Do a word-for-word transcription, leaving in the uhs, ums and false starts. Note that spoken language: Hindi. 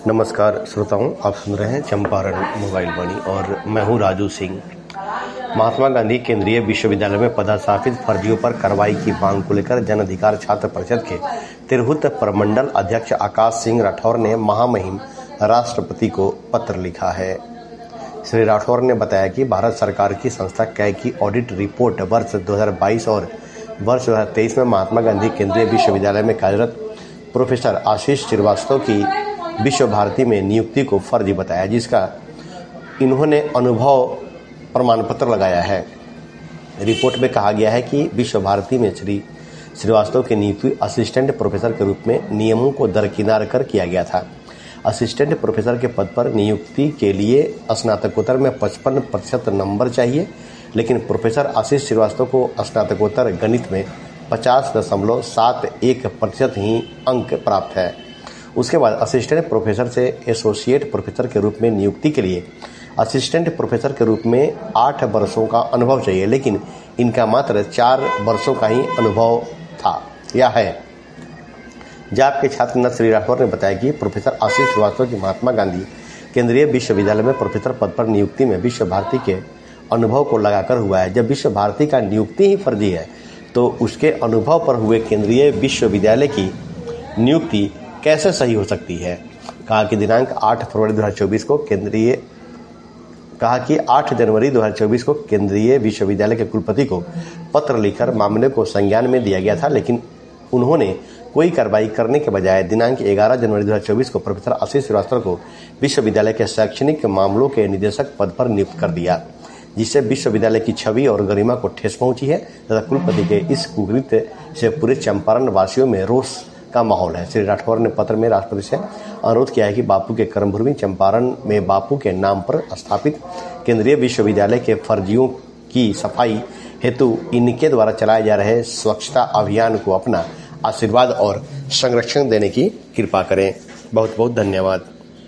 नमस्कार श्रोताओं, आप सुन रहे हैं चंपारण मोबाइल वाणी और मैं हूं राजू सिंह। महात्मा गांधी केंद्रीय विश्वविद्यालय में पदस्थापित फर्जियों पर कार्रवाई की मांग को लेकर जन अधिकार छात्र परिषद के तिरहुत प्रमंडल अध्यक्ष आकाश सिंह राठौर ने महामहिम राष्ट्रपति को पत्र लिखा है। श्री राठौर ने बताया कि भारत सरकार की संस्था कैग की ऑडिट रिपोर्ट वर्ष दो हज़ार बाईस और वर्ष दो हज़ार तेईस में महात्मा गांधी केंद्रीय विश्वविद्यालय में कार्यरत प्रोफेसर आशीष श्रीवास्तव की विश्व भारती में नियुक्ति को फर्जी बताया, जिसका इन्होंने अनुभव प्रमाण पत्र लगाया है। रिपोर्ट में कहा गया है कि विश्व भारती में श्री श्रीवास्तव की नियुक्ति असिस्टेंट प्रोफेसर के रूप में नियमों को दरकिनार कर किया गया था। असिस्टेंट प्रोफेसर के पद पर नियुक्ति के लिए स्नातकोत्तर में पचपन प्रतिशत नंबर चाहिए, लेकिन प्रोफेसर आशीष श्रीवास्तव को स्नातकोत्तर गणित में पचास दशमलव सात एक प्रतिशत ही अंक प्राप्त है। उसके बाद असिस्टेंट प्रोफेसर से एसोसिएट प्रोफेसर के रूप में नियुक्ति के लिए असिस्टेंट प्रोफेसर के रूप में आठ वर्षों का अनुभव चाहिए, लेकिन इनका मात्र चार वर्षों का ही अनुभव था या है। जाप के छात्र न श्री राठौर ने बताया कि प्रोफेसर आशीष श्रीवास्तव की महात्मा गांधी केंद्रीय विश्वविद्यालय में प्रोफेसर पद पर नियुक्ति में विश्व भारती के अनुभव को लगाकर हुआ है। जब विश्व भारती का नियुक्ति ही फर्जी है तो उसके अनुभव पर हुए केंद्रीय विश्वविद्यालय की नियुक्ति कैसे सही हो सकती है। कहा कि दिनांक आठ फरवरी दो हज़ार चौबीस को केंद्रीय कहा कि आठ जनवरी दो हज़ार चौबीस को केंद्रीय विश्वविद्यालय के कुलपति को पत्र लिखकर मामले को संज्ञान में दिया गया था, लेकिन उन्होंने कोई कार्रवाई करने के बजाय दिनांक ग्यारह जनवरी दो हज़ार चौबीस को प्रोफेसर आशीष श्रीवास्तव को विश्वविद्यालय के शैक्षणिक मामलों के निदेशक पद पर नियुक्त कर दिया, जिससे विश्वविद्यालय की छवि और गरिमा को ठेस पहुंची है तथा कुलपति के इस कुकृत्य से पूरे चंपारण वासियों में रोष का माहौल है। श्री राठौर ने पत्र में राष्ट्रपति से अनुरोध किया है कि बापू के कर्मभूमि चंपारण में बापू के नाम पर स्थापित केंद्रीय विश्वविद्यालय के फर्जियों की सफाई हेतु इनके द्वारा चलाए जा रहे स्वच्छता अभियान को अपना आशीर्वाद और संरक्षण देने की कृपा करें। बहुत बहुत धन्यवाद।